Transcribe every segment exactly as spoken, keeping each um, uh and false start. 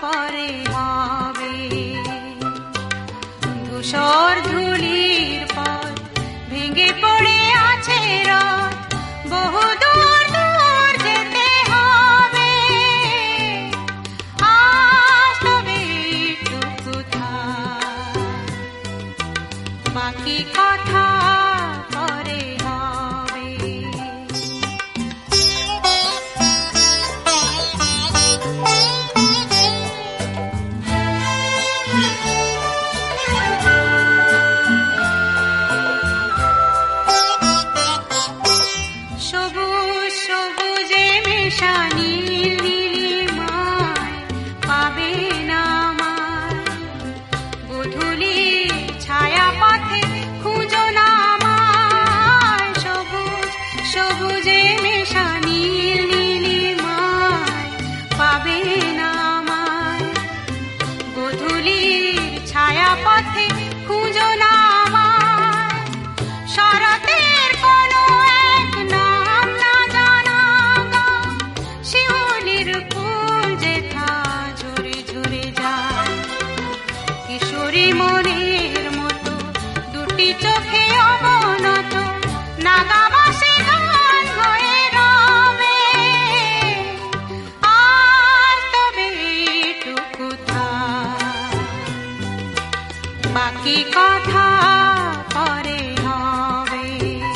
পরে হবে। ধূসর ধুলির পর ভেঙে পড়ে আছে রথ, বহু দূর দূর যেতে হবে। আজ তবে এইটুকু থাক, বাকি কথা পরে হবে। সবুজ সবুজে মেশা নীল নীলিমায় পাবে না আমায়, গোধূলির ছায়া পথে খুঁজো না আমায়। সবুজ সবুজে মেশা নীল নীলিমায় পাবে না আমায়, গোধূলির ছায়া পথে খুঁজো না আমায়। শরতের কোনো এক নাম না জানা গান, শিউলির ফুল যেথা ঝরে ঝরে যায়। কিশোরী মনের মতো দুটি চোখে অবনত, নাগাবাসী গান হয়ে রবে। আজ তবে এইটুকু থাক, বাকি কথা পরে হবে।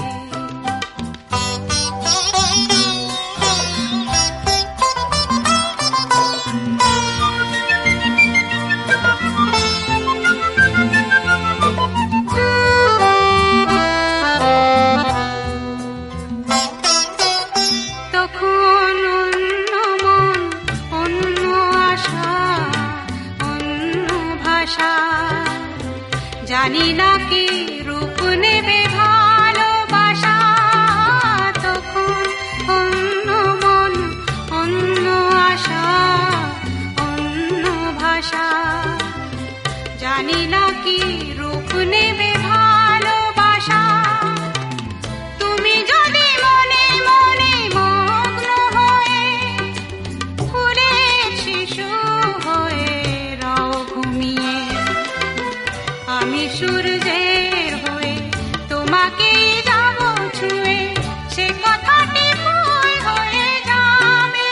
তখন অন্য মন, অন্য আশা, অন্য ভাষা, জানি না কি রূপ নেবে ভালোবাসা। তখন অন্য মন, অন্য আশা, অন্য ভাষা, জানি না কি রূপ নেবে ভালোবাসা। তুমি যদি মনে মনে মগ্ন হয়ে ফুলের শিশু হয়ে রাও ঘুমিয়ে, আমি সূর্যের হয়ে তোমাকেই যাব ছুঁয়ে, সে কথাটি ভুল হয়ে যাবে।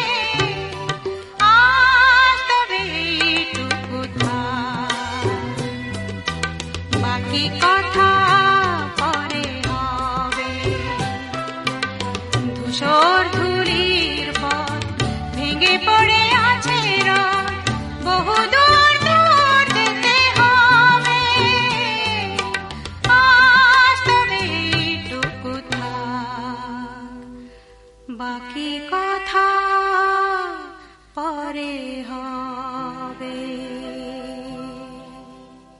আজ তবে এইটুকু থাক, বাকি কথা পরে হবে। ধূসর